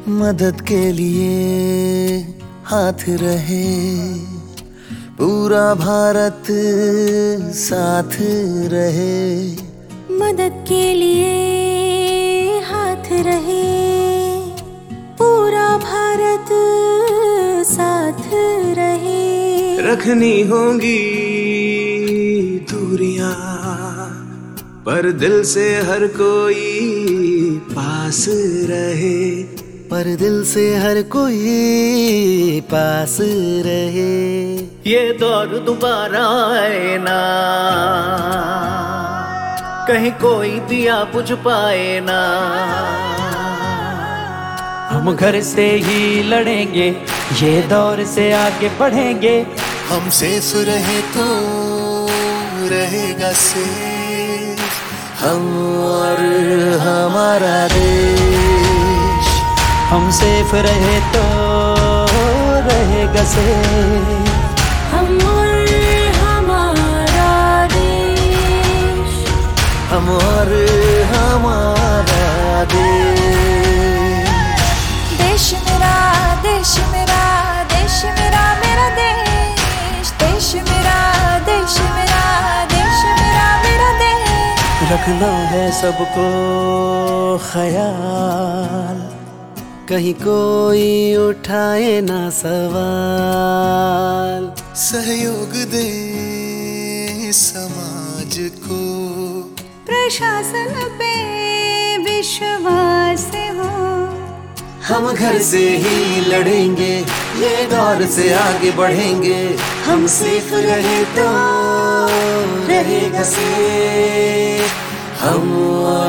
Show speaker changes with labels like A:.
A: मदद के लिए हाथ रहे, पूरा भारत साथ रहे।
B: मदद के लिए हाथ रहे, पूरा भारत साथ रहे।
C: रखनी होंगी दूरियां, पर दिल से हर कोई पास रहे।
A: पर दिल से हर कोई पास रहे।
D: ये दौर दोबारा आए ना, कहीं कोई दिया बुझ पाए ना। हम घर से ही लड़ेंगे, ये दौर से आगे बढ़ेंगे।
A: हम सेफ रहे तो रहेगा सेफ हम और हमारा देश।
D: हम सेफ रहे तो रहेगा सेफ
B: हम और हमारा देश।
A: हम और हमारा देश।
B: देश मेरा, देश मेरा, देश मेरा, मेरा देश। देश मेरा, देश मेरा, देश मेरा, मेरा देश।
D: रखना है सबको ख्याल,
A: कहीं कोई उठाए ना सवाल। सहयोग दे समाज को,
B: प्रशासन पे विश्वास हो।
A: हम घर से ही लड़ेंगे, ये दौर से आगे बढ़ेंगे। हम सेफ रहे तो रहेगा सेफ हम और